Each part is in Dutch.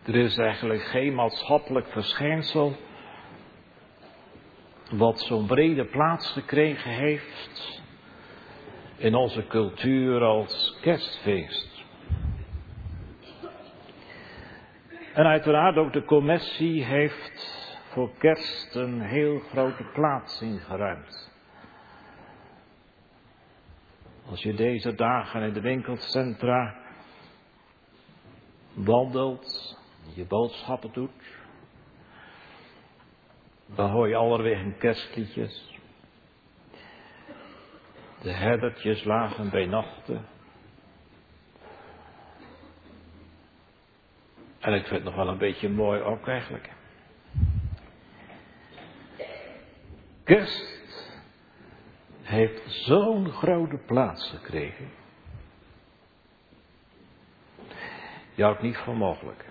Er is eigenlijk geen maatschappelijk verschijnsel wat zo'n brede plaats gekregen heeft in onze cultuur als kerstfeest. En uiteraard ook de commissie heeft voor kerst een heel grote plaats ingeruimd. Als je deze dagen in de winkelcentra wandelt, je boodschappen doet, dan hoor je allerwege kerstliedjes. De herdertjes lagen bij nachten. En ik vind het nog wel een beetje mooi ook eigenlijk. Kerst heeft zo'n grote plaats gekregen. Ja, ook niet voor mogelijk.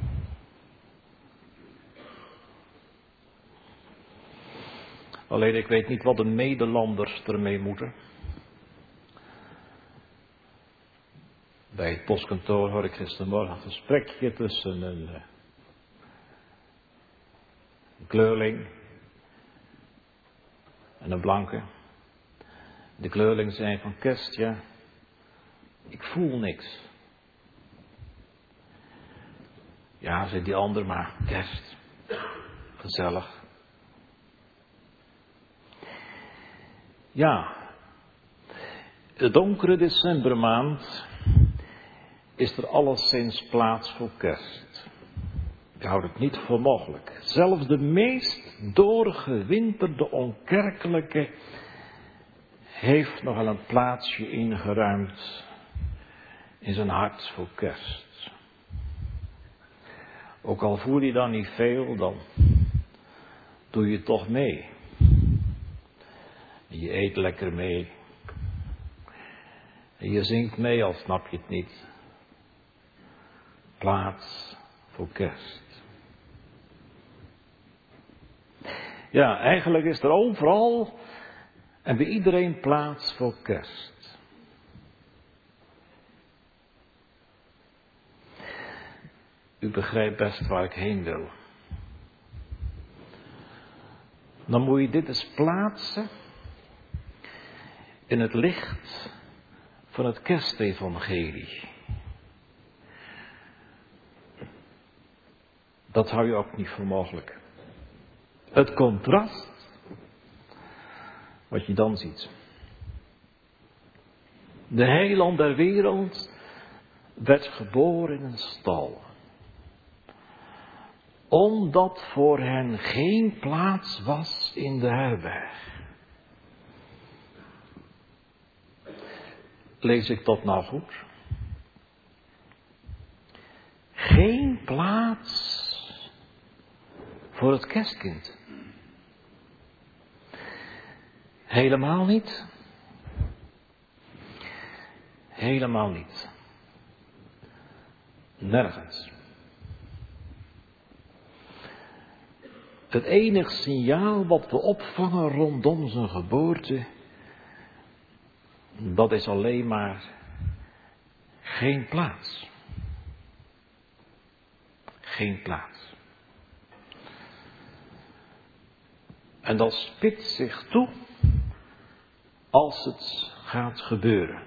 Alleen ik weet niet wat de Nederlanders ermee moeten. Bij het postkantoor hoor ik gistermorgen een gesprekje tussen een kleurling en een blanke. De kleurling zei van kerst, ja, ik voel niks. Ja, zei die ander, maar kerst, gezellig. Ja, de donkere decembermaand is er alleszins plaats voor kerst. Ik houd het niet voor mogelijk. Zelfs de meest doorgewinterde onkerkelijke heeft nog wel een plaatsje ingeruimd in zijn hart voor kerst. Ook al voel je dan niet veel, dan doe je toch mee. Je eet lekker mee. En je zingt mee, al snap je het niet. Plaats voor kerst. Ja, eigenlijk is er overal en bij iedereen plaats voor kerst. U begrijpt best waar ik heen wil. Dan moet je dit eens plaatsen in het licht van het kerstevangelie. Dat hou je ook niet voor mogelijk. Het contrast, wat je dan ziet. De heiland der wereld werd geboren in een stal. Omdat voor hen geen plaats was in de herberg. Lees ik dat nou goed? Geen plaats voor het kerstkind. Helemaal niet. Helemaal niet. Nergens. Het enige signaal wat we opvangen rondom zijn geboorte, dat is alleen maar geen plaats. Geen plaats. En dat spitst zich toe als het gaat gebeuren.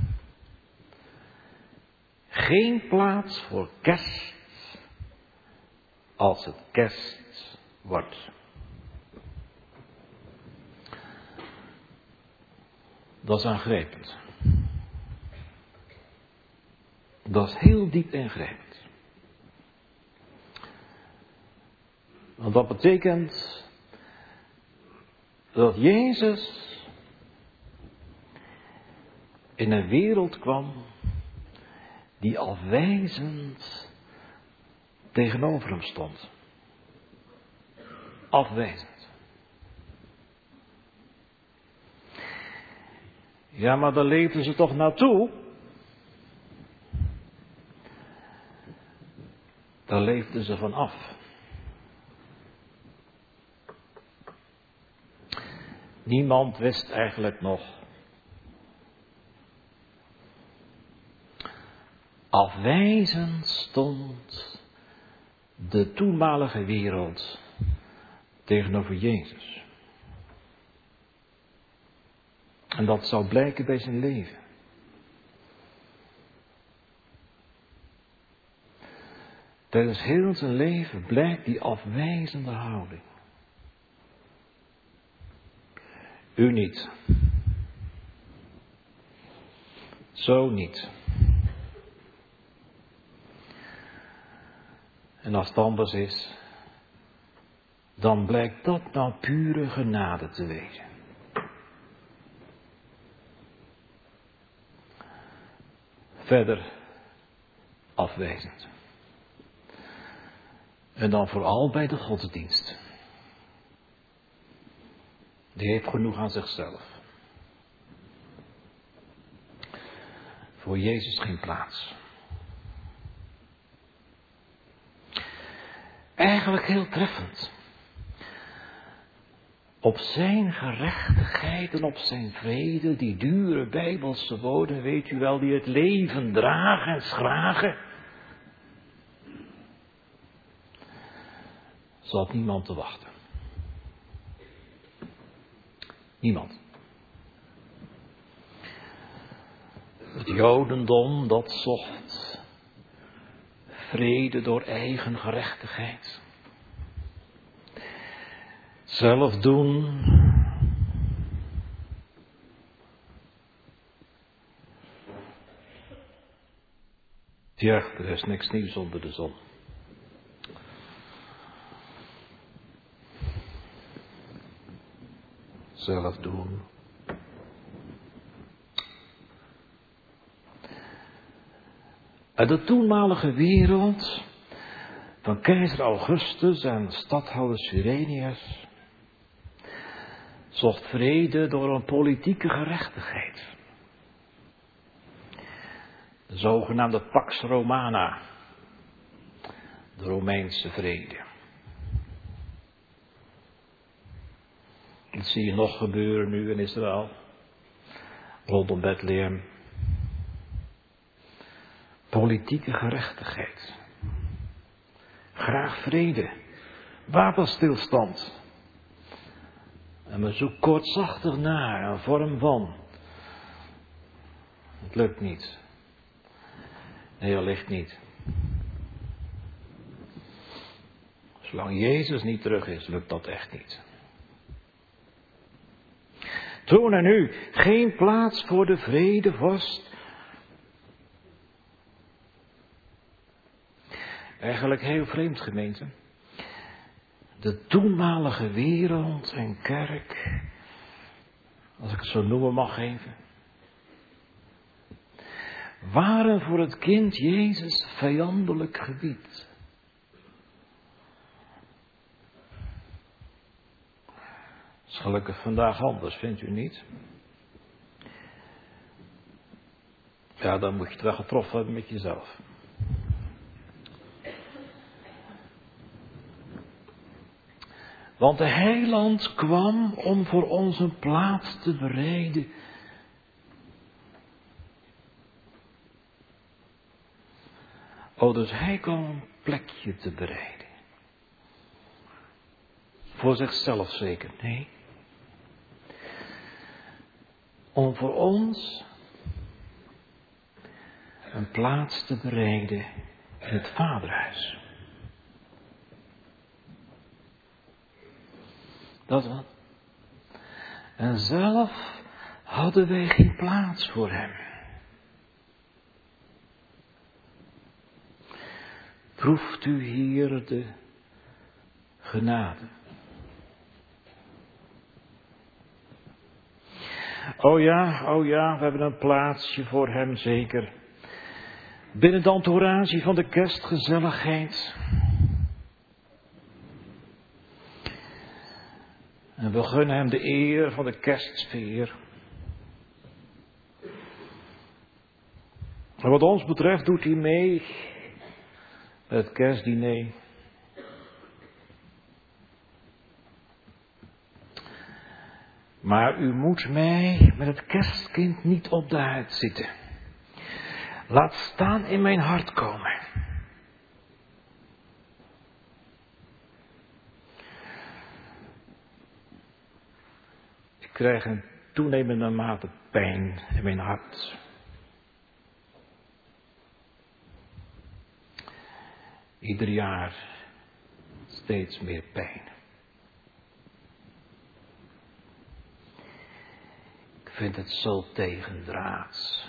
Geen plaats voor kerst als het kerst wordt. Dat is aangrijpend. Dat is heel diep ingrijpend. Want dat betekent dat Jezus in een wereld kwam die afwijzend tegenover hem stond. Afwijzend. Ja, maar daar leefden ze toch naartoe? Daar leefden ze van af. Niemand wist eigenlijk nog. Afwijzend stond de toenmalige wereld tegenover Jezus. En dat zal blijken bij zijn leven. Tijdens heel zijn leven blijkt die afwijzende houding. U niet. Zo niet. En als het anders is, dan blijkt dat nou pure genade te wezen. Verder afwijzend. En dan vooral bij de godsdienst. Die heeft genoeg aan zichzelf. Voor Jezus geen plaats. Eigenlijk heel treffend. Op zijn gerechtigheid en op zijn vrede, die dure Bijbelse woorden, weet u wel, die het leven dragen en schragen, zat niemand te wachten. Niemand. Het Jodendom, dat zocht vrede door eigen gerechtigheid. Zelf doen. Ja, er is niks nieuws onder de zon. Zelf doen. En de toenmalige wereld van keizer Augustus en stadhouder Cyrenius zocht vrede door een politieke gerechtigheid. De zogenaamde Pax Romana, de Romeinse vrede. Dat zie je nog gebeuren nu in Israël, rondom Bethlehem. Politieke gerechtigheid. Graag vrede. Wapenstilstand. En men zoekt kortzachtig naar een vorm van. Het lukt niet. Nee, allicht niet. Zolang Jezus niet terug is, lukt dat echt niet. Toen en nu geen plaats voor de vredevorst. Eigenlijk heel vreemd, gemeente. De toenmalige wereld en kerk, als ik het zo noemen mag even, waren voor het kind Jezus vijandelijk gebied. Dat is gelukkig vandaag anders, vindt u niet? Ja, dan moet je het wel getroffen hebben met jezelf. Want de heiland kwam om voor ons een plaats te bereiden. Oh, dus hij kwam een plekje te bereiden. Voor zichzelf zeker, nee. Om voor ons een plaats te bereiden in het Vaderhuis. Dat wat. En zelf hadden wij geen plaats voor hem. Proeft u hier de genade. Oh ja, we hebben een plaatsje voor hem zeker. Binnen de entourage van de kerstgezelligheid. En we gunnen hem de eer van de kerstsfeer. En wat ons betreft doet hij mee met het kerstdiner. Maar u moet mij met het kerstkind niet op de huid zitten. Laat staan in mijn hart komen. krijg een toenemende mate pijn in mijn hart. Ieder jaar steeds meer pijn. Ik vind het zo tegendraads.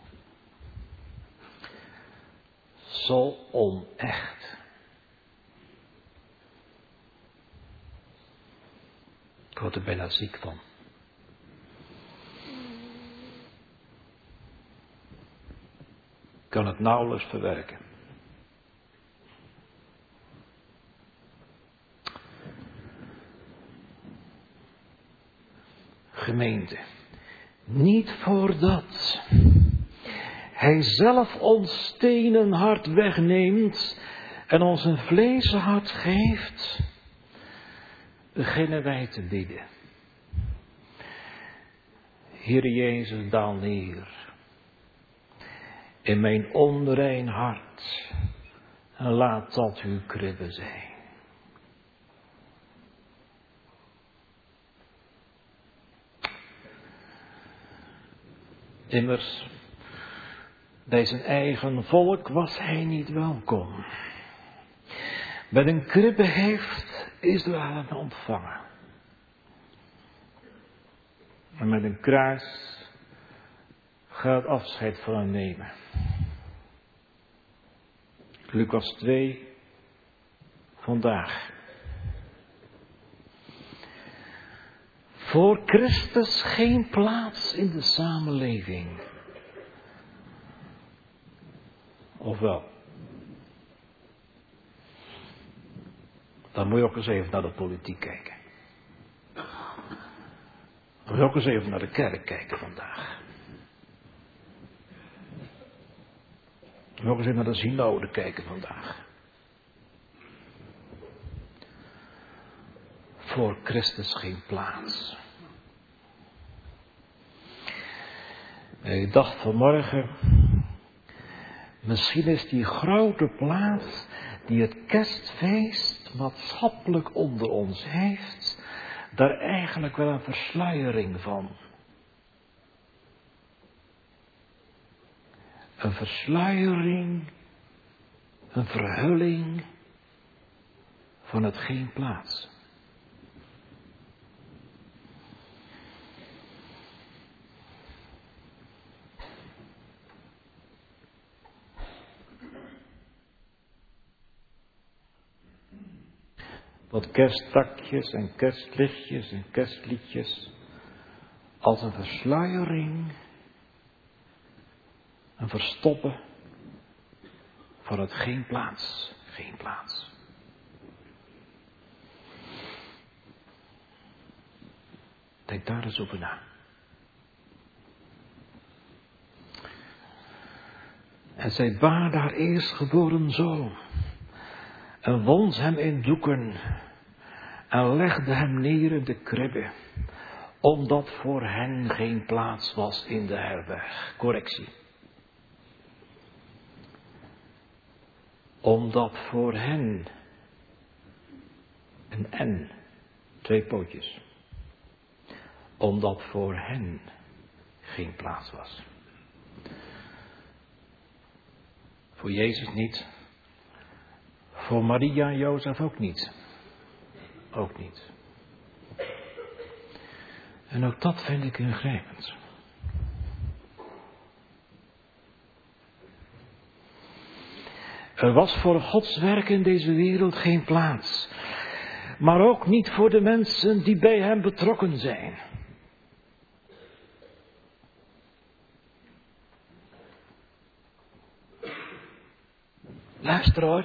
Zo onecht. Ik word er bijna ziek van. Ik kan het nauwelijks verwerken. Gemeente, niet voordat Hij zelf ons stenen hart wegneemt en ons een vlezen hart geeft, beginnen wij te bidden. Heere Jezus, daal neer in mijn onrein hart en laat dat uw kribbe zijn. Immers, bij zijn eigen volk was hij niet welkom. Met een kribbe heeft Israël hem ontvangen. En met een kruis gaat afscheid van hem nemen. Lucas 2, vandaag. Voor Christus geen plaats in de samenleving. Of wel? Dan moet je ook eens even naar de politiek kijken. Dan moet je ook eens even naar de kerk kijken vandaag. Dan moet je ook eens even naar de synode kijken vandaag. Voor Christus geen plaats. Ik dacht vanmorgen, misschien is die grote plaats die het kerstfeest maatschappelijk onder ons heeft, daar eigenlijk wel een versluiering van. Een versluiering, een verhulling van het geen plaats. Wat kersttakjes en kerstlichtjes en kerstliedjes als een versluiering, een verstoppen van het geen plaats, geen plaats. Denk daar eens over na. En zij baarde haar eerstgeboren zoon en wond hem in doeken en legde hem neer in de kribbe, omdat voor hen geen plaats was in de herberg. Correctie. Omdat voor hen, een N, 2 pootjes, omdat voor hen geen plaats was. Voor Jezus niet. Voor Maria en Jozef ook niet. Ook niet. En ook dat vind ik ingrijpend. Er was voor Gods werk in deze wereld geen plaats. Maar ook niet voor de mensen die bij hem betrokken zijn. Luister hoor.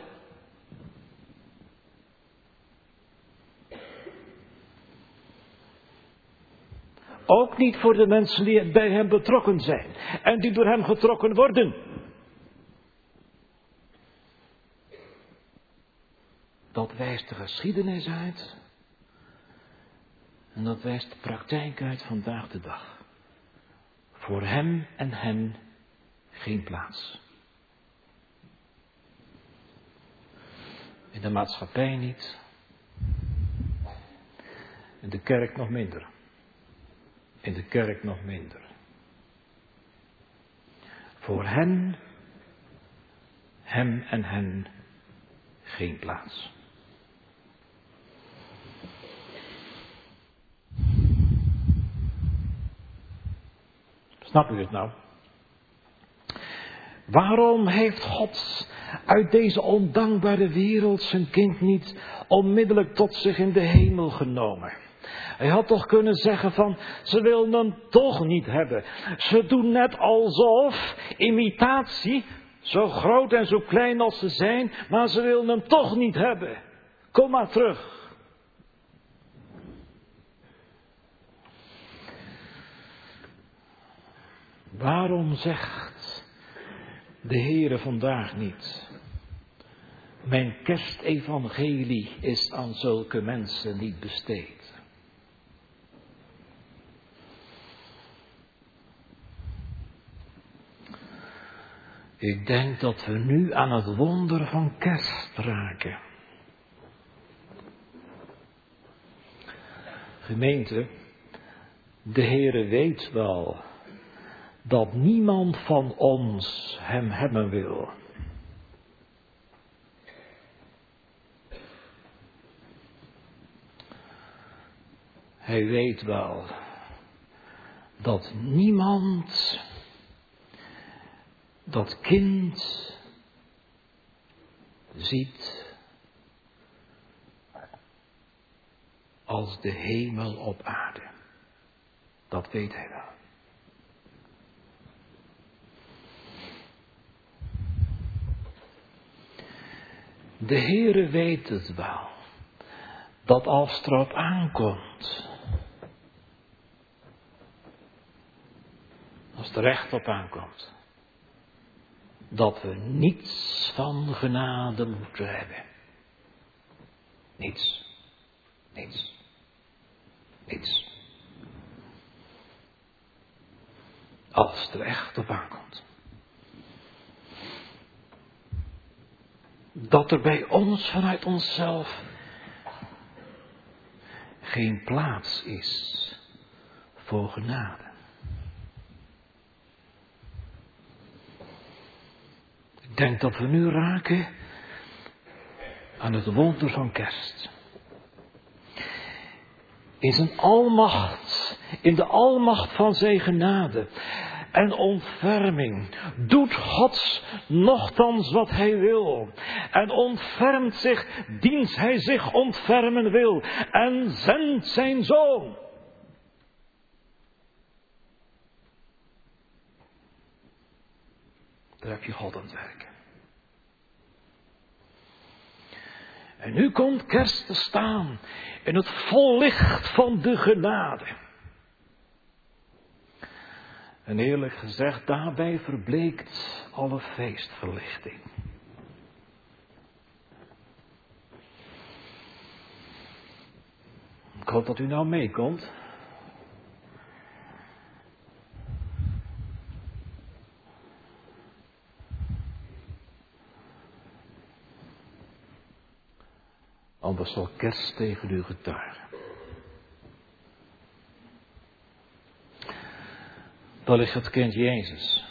Ook niet voor de mensen die bij hem betrokken zijn. En die door hem getrokken worden. Dat wijst de geschiedenis uit. En dat wijst de praktijk uit vandaag de dag. Voor hem en hen geen plaats. In de maatschappij niet. In de kerk nog minder. In de kerk nog minder. Voor hem en hen geen plaats. Snap u het nou? Waarom heeft God uit deze ondankbare wereld zijn kind niet onmiddellijk tot zich in de hemel genomen? Hij had toch kunnen zeggen van, ze willen hem toch niet hebben. Ze doen net alsof, imitatie, zo groot en zo klein als ze zijn, maar ze willen hem toch niet hebben. Kom maar terug. Waarom zegt de Heere vandaag niet: mijn kerstevangelie is aan zulke mensen niet besteed? Ik denk dat we nu aan het wonder van kerst raken. Gemeente, de Heere weet wel dat niemand van ons hem hebben wil. Hij weet wel dat niemand dat kind ziet als de hemel op aarde. Dat weet hij wel. De Heere weet het wel, dat als het erop aankomt, als het er echt op aankomt, dat we niets van genade moeten hebben. Niets. Niets. Niets. Als het er echt op aankomt. Dat er bij ons vanuit onszelf geen plaats is voor genade. Ik denk dat we nu raken aan het wonder van kerst. In zijn almacht, in de almacht van zijn genade en ontferming doet God nochtans wat hij wil. En ontfermt zich, dient hij zich ontfermen wil. En zendt zijn zoon. Daar heb je God aan het werken. En nu komt kerst te staan in het vollicht van de genade. En eerlijk gezegd, daarbij verbleekt alle feestverlichting. Ik hoop dat u nou meekomt. Anders zal kerst tegen u getuigen. Daar ligt het kind Jezus.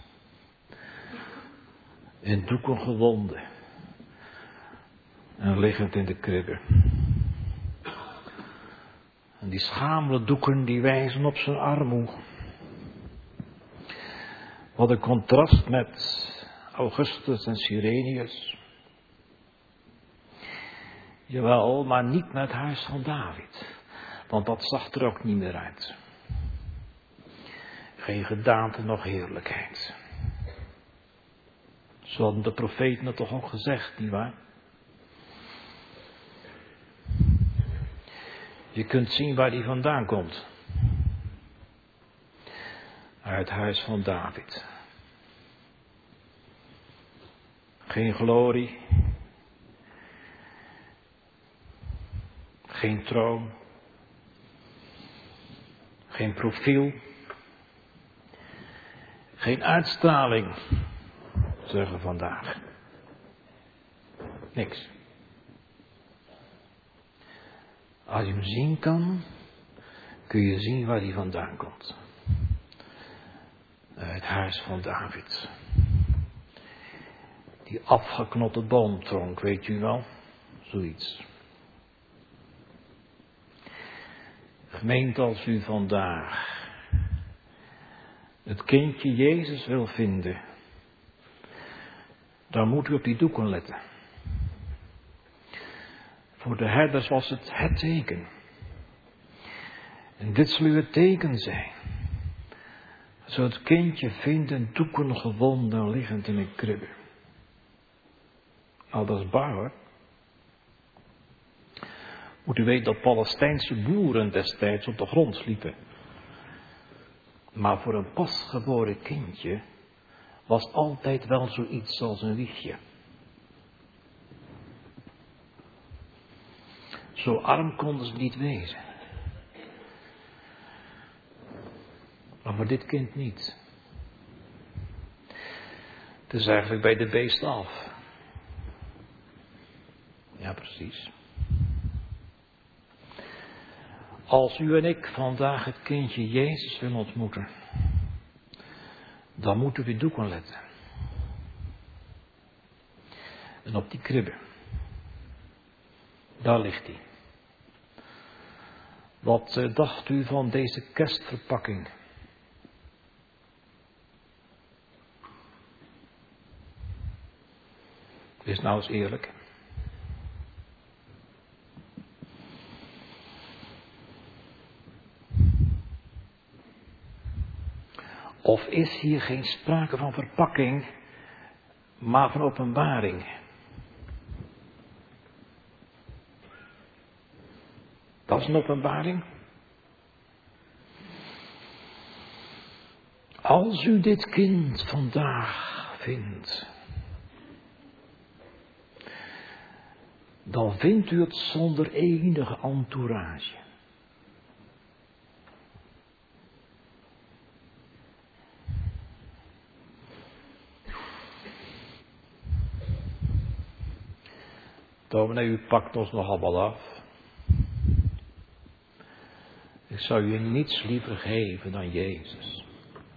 In doeken gewonden. En liggend in de kribbe. En die schamele doeken die wijzen op zijn armoe. Wat een contrast met Augustus en Cyrenius. Jawel, maar niet met het huis van David. Want dat zag er ook niet meer uit. Geen gedaante, nog heerlijkheid. Zo hadden de profeten het toch ook gezegd, nietwaar? Je kunt zien waar die vandaan komt. Uit het huis van David. Geen glorie. Geen troon. Geen profiel. Geen uitstraling, zeggen vandaag. Niks. Als je hem zien kan, kun je zien waar hij vandaan komt. Het huis van David. Die afgeknotte boomtronk, weet u wel? Zoiets. Gemeente, als u vandaag het kindje Jezus wil vinden, dan moet u op die doeken letten. Voor de herders was het teken. En dit zal u het teken zijn. Zo het kindje vinden, doeken gewonden, liggend in een kribbe. Nou, dat is waar hoor. Moet u weten dat Palestijnse boeren destijds op de grond sliepen. Maar voor een pasgeboren kindje was altijd wel zoiets als een wiegje. Zo arm konden ze niet wezen. Maar voor dit kind niet. Het is eigenlijk bij de beest af. Ja, precies. Als u en ik vandaag het kindje Jezus willen ontmoeten, dan moeten we doeken letten. En op die kribbe, daar ligt hij. Wat dacht u van deze kerstverpakking? Wees nou eens eerlijk. Of is hier geen sprake van verpakking, maar van openbaring? Dat is een openbaring. Als u dit kind vandaag vindt, dan vindt u het zonder enige entourage. Dominee, u pakt ons nogal wat af. Ik zou u niets liever geven dan Jezus.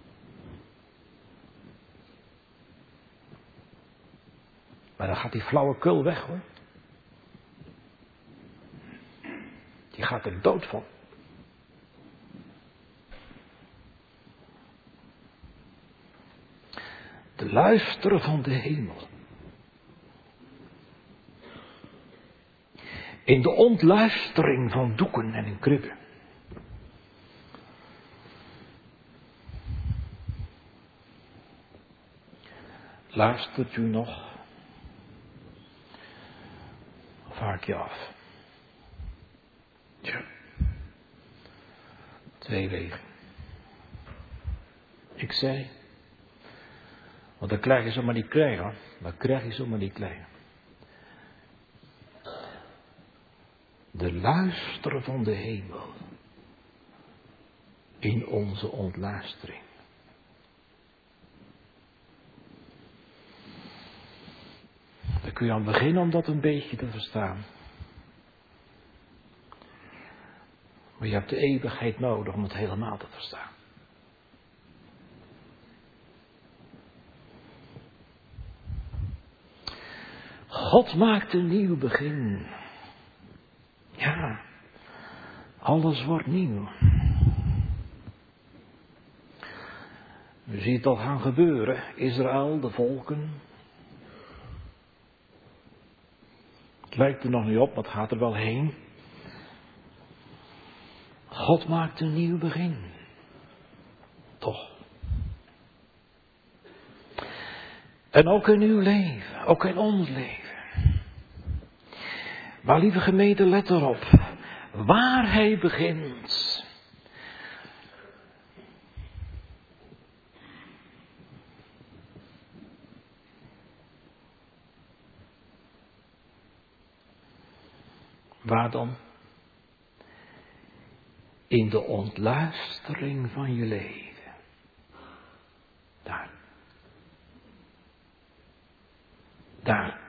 Maar dan gaat die flauwekul weg hoor. Die gaat er dood van. De luister van de hemel. In de ontluistering van doeken en in kribben. Luistert u nog? Of haak je af? Tja. 2 wegen. Ik zei. Want dat krijg je zomaar niet krijgen. Dat krijg je zomaar niet krijgen. De luister van de hemel. In onze ontluistering. Dan kun je aan beginnen om dat een beetje te verstaan. Maar je hebt de eeuwigheid nodig om het helemaal te verstaan. God maakt een nieuw begin. Ja, alles wordt nieuw. U ziet het al gaan gebeuren. Israël, de volken. Het lijkt er nog niet op, maar het gaat er wel heen. God maakt een nieuw begin. Toch. En ook in uw leven, ook in ons leven. Maar lieve gemeente, let erop. Waar hij begint. Waar dan? In de ontluistering van je leven. Daar. Daar.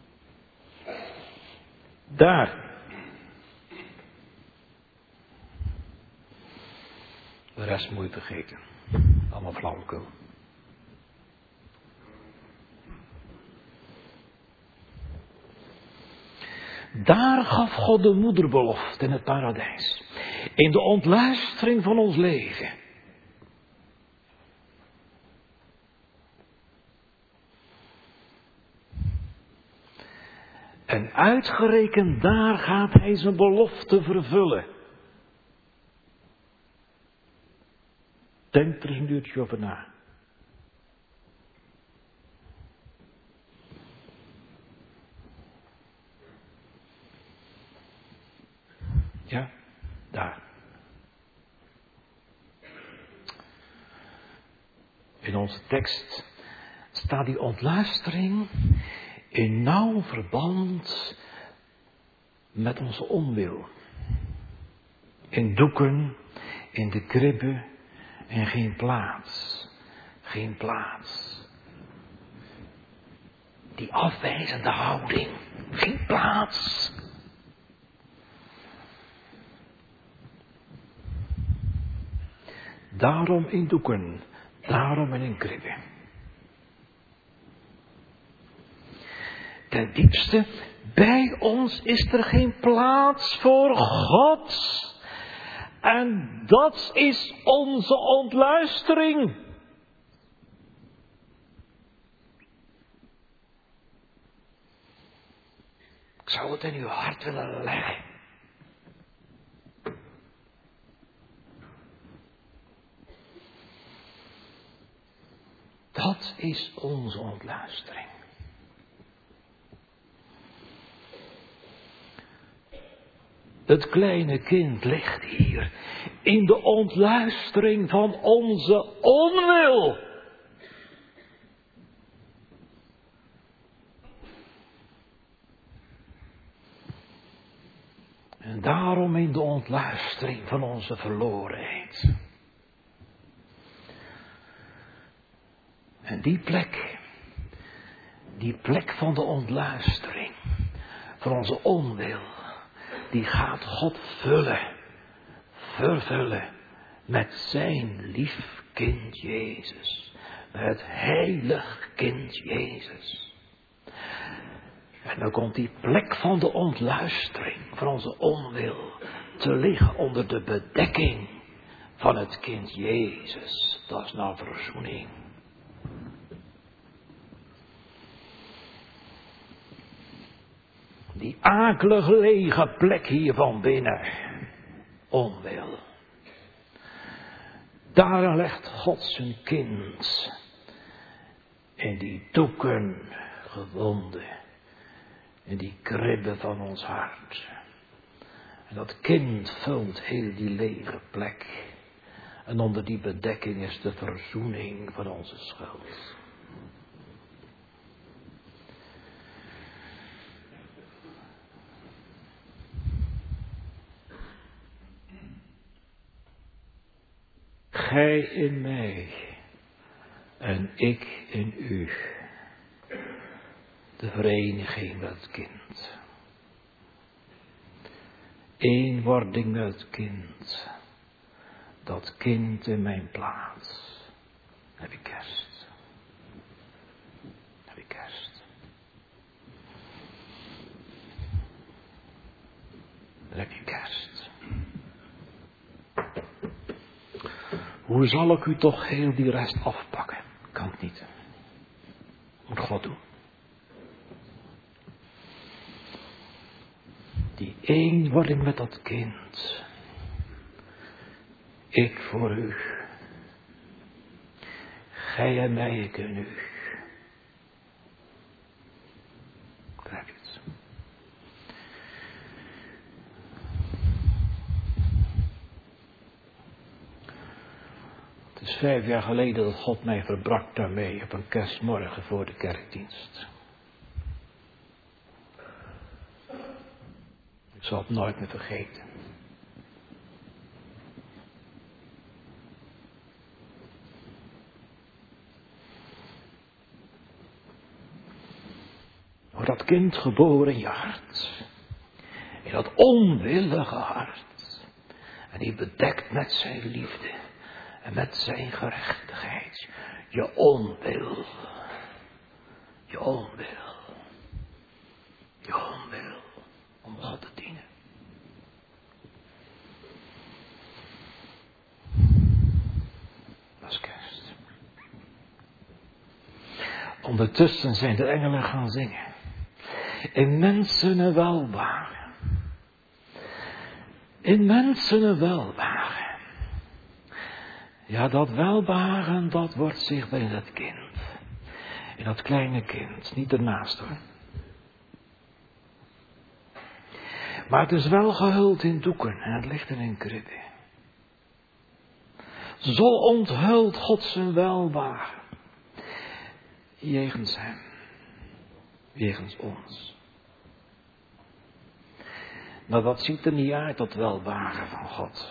Daar. rest moet je vergeten. Allemaal flauwekul. Daar gaf God de moederbelofte in het paradijs. In de ontluistering van ons leven. En uitgerekend daar gaat hij zijn belofte vervullen. Denk er eens een uurtje over na. Ja, daar. In onze tekst staat die ontluistering in nauw verband met onze onwil. In doeken, in de kribben en geen plaats. Geen plaats. Die afwijzende houding. Geen plaats. Daarom in doeken, daarom in kribben. Ten diepste, bij ons is er geen plaats voor God. En dat is onze ontluistering. Ik zou het in uw hart willen leggen. Dat is onze ontluistering. Het kleine kind ligt hier in de ontluistering van onze onwil. En daarom in de ontluistering van onze verlorenheid. En die plek van de ontluistering, van onze onwil, die gaat God vervullen met zijn lief kind Jezus. Het heilig kind Jezus. En dan komt die plek van de ontluistering, van onze onwil, te liggen onder de bedekking van het kind Jezus. Dat is nou verzoening. Die akelig lege plek hier van binnen. Onwil. Daar legt God zijn kind. In die doeken gewonden. In die kribben van ons hart. En dat kind vult heel die lege plek. En onder die bedekking is de verzoening van onze schuld. Gij in mij en ik in u. De vereniging met het kind. Eenwording met het kind. Dat kind in mijn plaats. Dan heb je kerst. Dan heb je kerst. Dan heb je kerst. Hoe zal ik u toch heel die rest afpakken? Kan het niet. Moet God doen. Die eenwording met dat kind. Ik voor u. Gij en mij, ik en u. Begrijp je het? Het is 5 jaar geleden dat God mij verbrak daarmee op een kerstmorgen voor de kerkdienst. Ik zal het nooit meer vergeten. Wordt dat kind geboren in je hart. In dat onwillige hart. En die bedekt met zijn liefde. En met zijn gerechtigheid. Je onwil. Je onwil. Je onwil. Om God te dienen. Dat is kerst. Ondertussen zijn de engelen gaan zingen. In mensen een welbaren. In mensen een welbaren. Ja, dat welbaren, dat wordt zichtbaar in dat kind. In dat kleine kind, niet ernaast hoor. Maar het is wel gehuld in doeken en het ligt in een kribbe. Zo onthult God zijn welbaren. Jegens hem. Jegens ons. Maar wat ziet er niet uit, dat welbaren van God?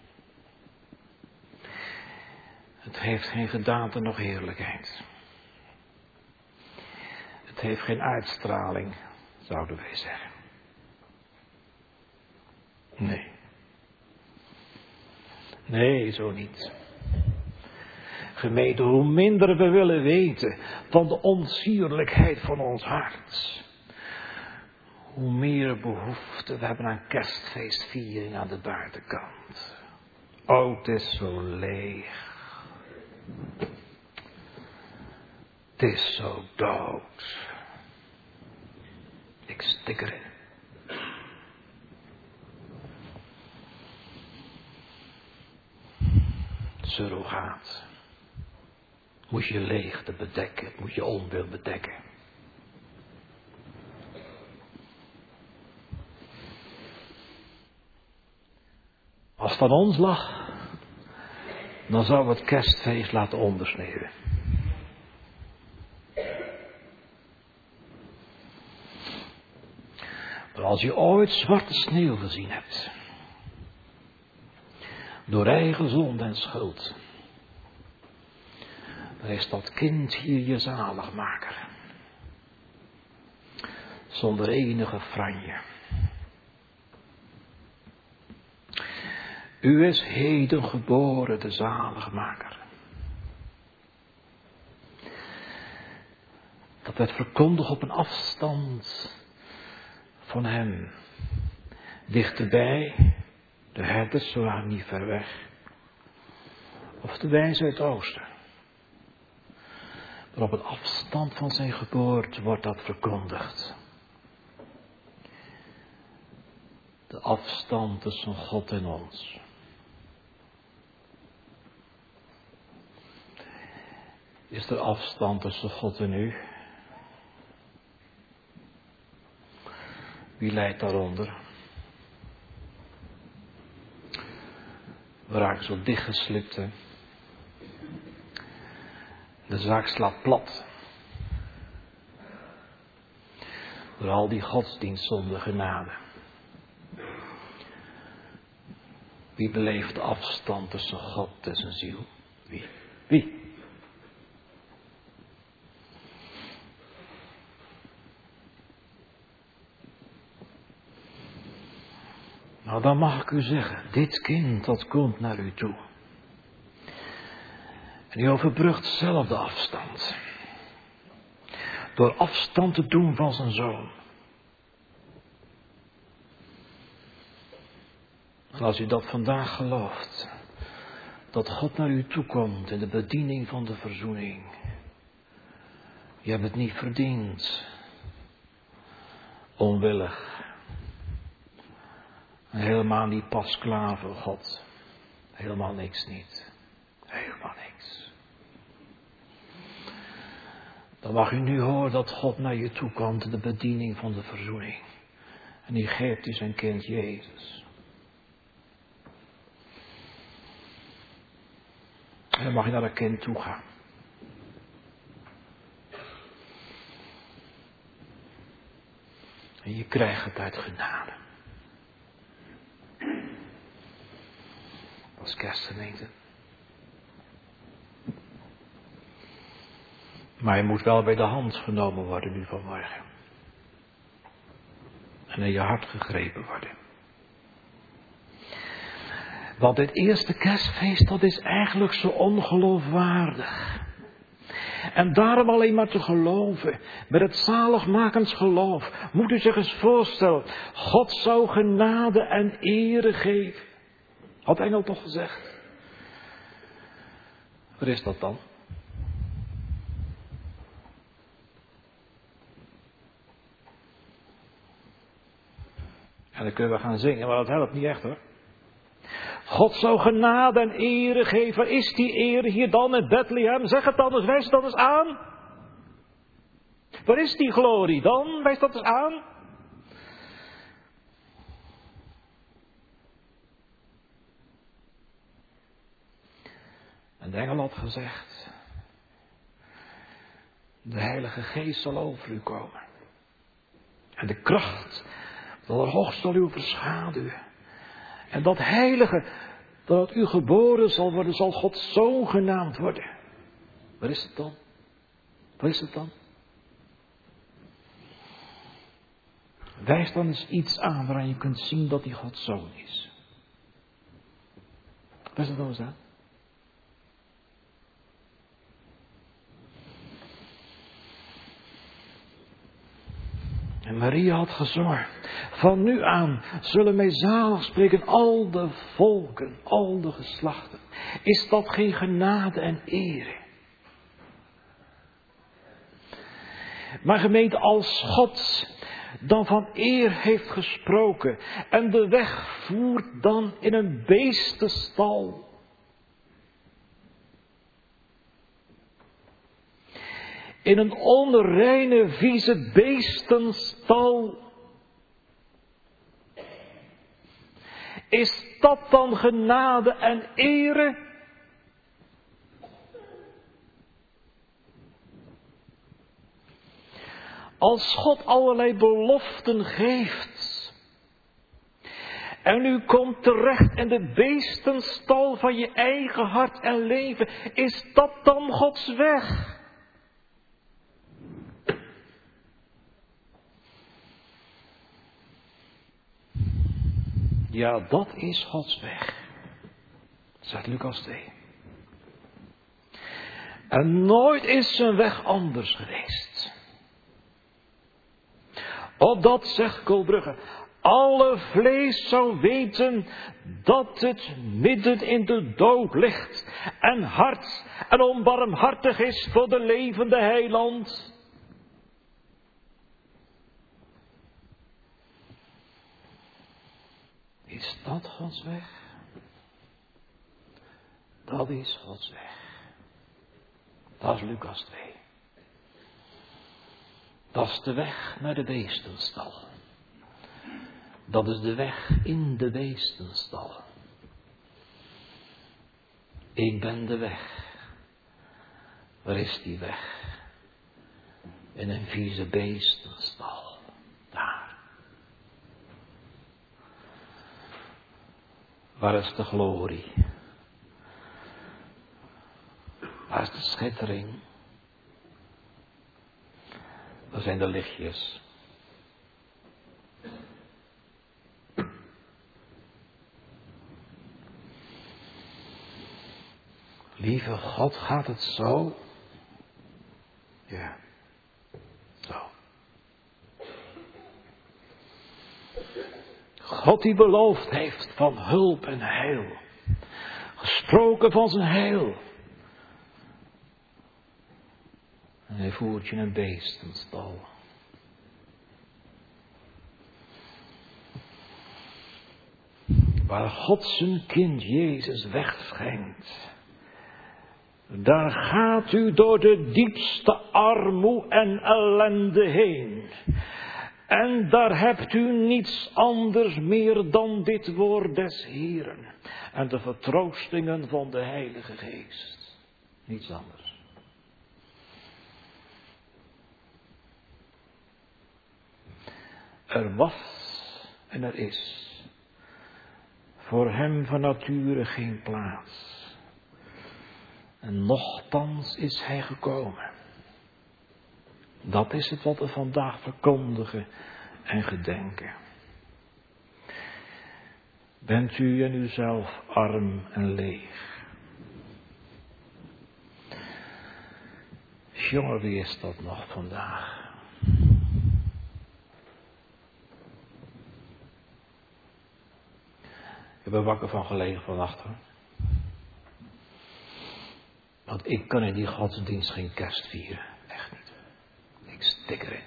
Het heeft geen gedaante noch heerlijkheid. Het heeft geen uitstraling, zouden wij zeggen. Nee. Nee, zo niet. Gemeente, hoe minder we willen weten van de onsierlijkheid van ons hart. Hoe meer behoefte we hebben aan kerstfeestviering aan de buitenkant. Oh, het is zo leeg. Het is zo dood. Ik stik erin. Surrogaat. Moet je leegte bedekken, moet je onwil bedekken. Als het aan ons lag, dan zou we het kerstfeest laten ondersneeuwen. Maar als je ooit zwarte sneeuw gezien hebt, door eigen zonde en schuld, dan is dat kind hier je zaligmaker. Zonder enige franje. U is heden geboren, de zaligmaker. Dat werd verkondigd op een afstand van hem. Dichterbij, de herders zo lang niet ver weg. Of de wijze uit het oosten. Maar op een afstand van zijn geboorte wordt dat verkondigd. De afstand tussen God en ons. Is er afstand tussen God en u? Wie lijdt daaronder? We raken zo dichtgeslipt, hè? De zaak slaat plat. Door al die godsdienst zonder genade. Wie beleeft de afstand tussen God en zijn ziel? Wie? Wie? Nou, dan mag ik u zeggen, dit kind dat komt naar u toe. En die overbrugt zelf de afstand. Door afstand te doen van zijn zoon. En als u dat vandaag gelooft, dat God naar u toe komt in de bediening van de verzoening. Je hebt het niet verdiend. Onwillig. En helemaal niet pas klaar voor God. Helemaal niks niet. Helemaal niks. Dan mag u nu horen dat God naar je toe komt in de bediening van de verzoening. En die geeft u zijn kind Jezus. En dan mag je naar dat kind toe gaan. En je krijgt het uit genade. Als kerstgemeente. Maar je moet wel bij de hand genomen worden nu vanmorgen. En in je hart gegrepen worden. Want dit eerste kerstfeest, dat is eigenlijk zo ongeloofwaardig. En daarom alleen maar te geloven, met het zaligmakend geloof, moet u zich eens voorstellen, God zou genade en ere geven. Had Engel toch gezegd? Wat is dat dan? En dan kunnen we gaan zingen, maar dat helpt niet echt hoor. God zou genade en ere geven. Waar is die ere hier dan in Bethlehem? Zeg het dan eens, wijs het dan eens aan. Waar is die glorie dan? Wijs dat eens aan. En de engel had gezegd, de Heilige Geest zal over u komen. En de kracht van de Hoogste zal u verschaduwen. En dat heilige, dat u geboren zal worden, zal Gods Zoon genaamd worden. Waar is het dan? Waar is het dan? Wijs dan eens iets aan waaraan je kunt zien dat hij Gods Zoon is. Wijs het dan eens aan. En Maria had gezongen, van nu aan zullen mij zalig spreken al de volken, al de geslachten. Is dat geen genade en ere? Maar gemeente, als God dan van eer heeft gesproken en de weg voert dan in een beestenstal. In een onreine, vieze beestenstal. Is dat dan genade en ere? Als God allerlei beloften geeft. En u komt terecht in de beestenstal van je eigen hart en leven. Is dat dan Gods weg? Ja, dat is Gods weg. Zegt Lucas 2. En nooit is zijn weg anders geweest. Opdat, zegt Kolbrugge, alle vlees zou weten dat het midden in de dood ligt. En hard en onbarmhartig is voor de levende heiland. Is dat Gods weg? Dat is Gods weg. Dat is Lucas 2. Dat is de weg naar de beestenstal. Dat is de weg in de beestenstal. Ik ben de weg. Waar is die weg? In een vieze beestenstal. Daar. Waar is de glorie? Waar is de schittering? Waar zijn de lichtjes? Lieve God, gaat het zo? Ja, zo. God die beloofd heeft van hulp en heil. Gesproken van zijn heil. En hij voert je in een beestenstal. Waar God zijn kind Jezus wegschenkt. Daar gaat u door de diepste armoe en ellende heen. En daar hebt u niets anders meer dan dit woord des Heeren. En de vertroostingen van de Heilige Geest. Niets anders. Er was en er is voor hem van nature geen plaats. En nochtans is hij gekomen. Dat is het wat we vandaag verkondigen en gedenken. Bent u en uzelf arm en leeg? Jongen, wie is dat nog vandaag? Ik ben wakker van gelegen vannacht, hoor. Want ik kan in die godsdienst geen kerst vieren. Echt niet. Ik stik erin.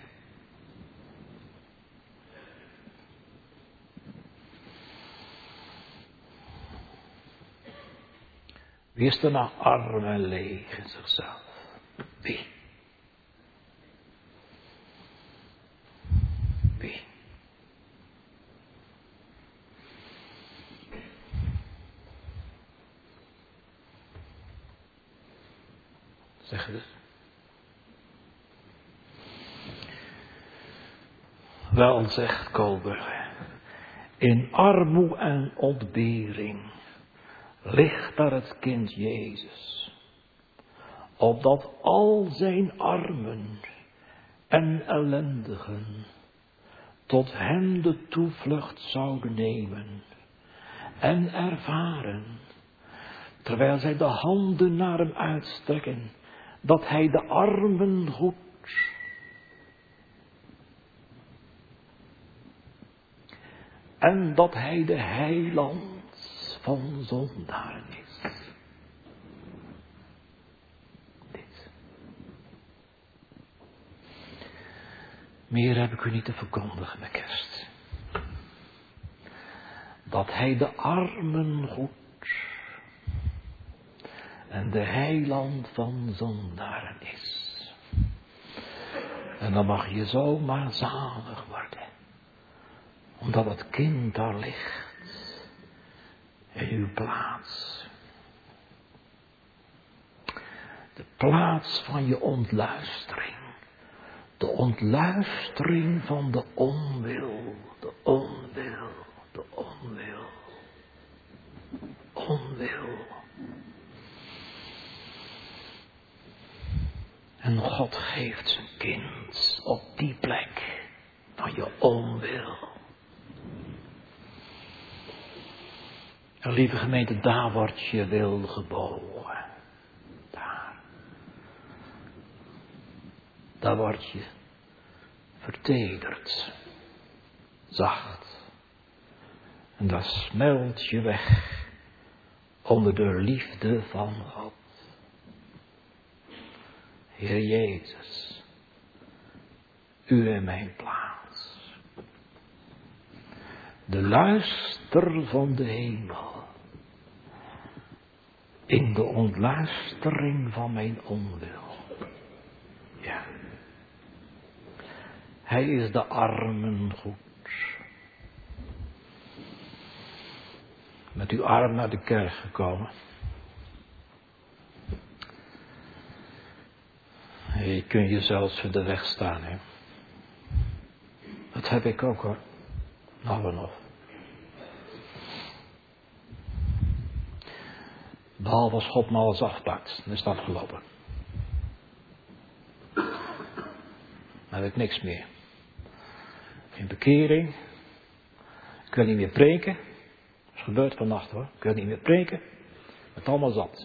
Wie is er nou arm en leeg in zichzelf? Wie? Wie? Zeg het eens. Wel, zegt Koolberg, in armoe en ontbering ligt daar het kind Jezus, opdat al zijn armen en ellendigen tot hem de toevlucht zouden nemen en ervaren, terwijl zij de handen naar hem uitstrekken, dat hij de armen goed en dat hij de heiland van zondaren is. Dit. Meer heb ik u niet te verkondigen met kerst. Dat hij de armen goed en de heiland van zondaren is. En dan mag je zomaar zalig worden. Omdat het kind daar ligt. In uw plaats. De plaats van je ontluistering. De ontluistering van de onwil. De onwil. De onwil. Onwil. En God geeft zijn kind op die plek van je onwil. En lieve gemeente, daar wordt je wil gebogen. Daar. Daar word je vertederd. Zacht. En daar smelt je weg onder de liefde van God. Heer Jezus, u in mijn plaats. De luister van de hemel. In de ontluistering van mijn onwil. Ja. Hij is de armen goed. Met uw arm naar de kerk gekomen. Je kunt je zelfs voor de weg staan, hè. Dat heb ik ook, hoor. Nou en nog. Behalve als God me alles afpakt, dan is het afgelopen. Dan heb ik niks meer. Geen bekering. Ik wil niet meer preken. Dat is gebeurd vannacht, hoor. Ik wil niet meer preken. Het is allemaal zat.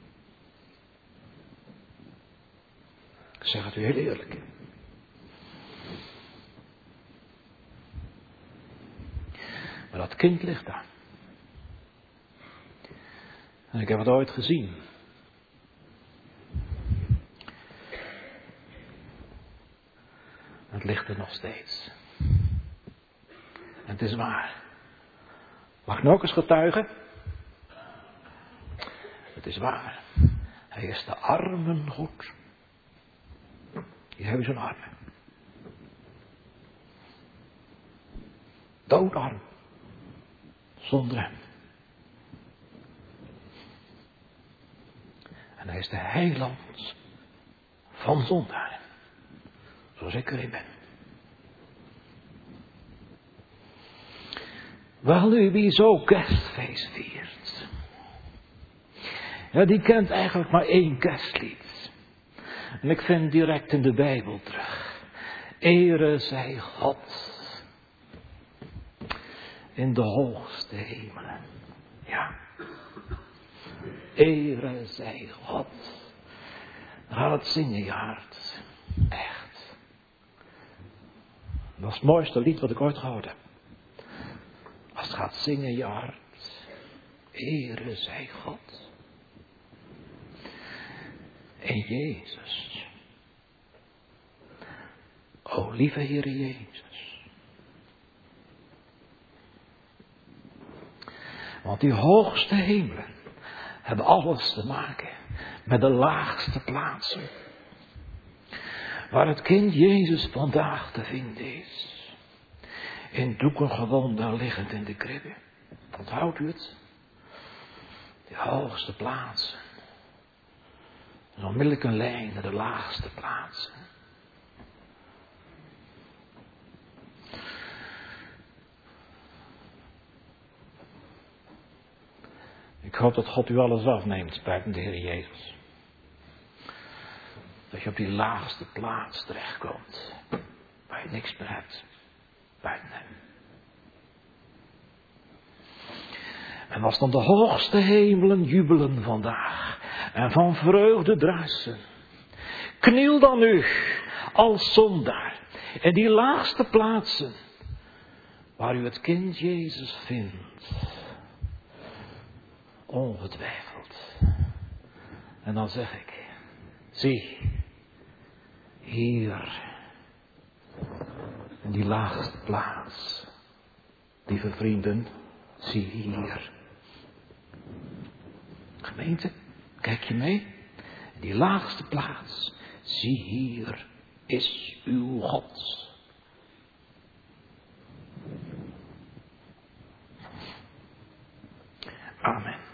Ik zeg het u heel eerlijk. Maar dat kind ligt daar. En ik heb het ooit gezien. Het ligt er nog steeds. En het is waar. Mag ik nog eens getuigen? Het is waar. Hij is de armen goed. Hier hebben zijn armen. Doodarm. Zonder hem. En hij is de heiland van zondaren. Zoals ik erin ben. Wel nu, wie zo kerstfeest viert. Ja, die kent eigenlijk maar één kerstlied. En ik vind direct in de Bijbel terug. Ere zij God. in de hoogste hemelen. Ja. Ere zij God. Ga het zingen, je hart. Echt. Dat is het mooiste lied wat ik ooit gehoord heb. Als het gaat zingen, je hart. Ere zij God. En Jezus. O lieve Heere Jezus. Want die hoogste hemelen hebben alles te maken met de laagste plaatsen. Waar het kind Jezus vandaag te vinden is. In doeken gewoon daar liggend in de kribbe. Onthoudt u het? Die hoogste plaatsen. En onmiddellijk een lijn naar de laagste plaatsen. Ik hoop dat God u alles afneemt, spijt de Heer Jezus. Dat je op die laagste plaats terechtkomt. Waar je niks meer hebt. Buiten hem. En als dan de hoogste hemelen jubelen vandaag. En van vreugde druisen. Kniel dan nu als zondaar. In die laagste plaatsen. Waar u het kind Jezus vindt. Ongetwijfeld. En dan zeg ik. Zie. Hier. In die laagste plaats. Lieve vrienden. Zie hier. Gemeente. Kijk je mee? In die laagste plaats. Zie hier. Is uw God. Amen.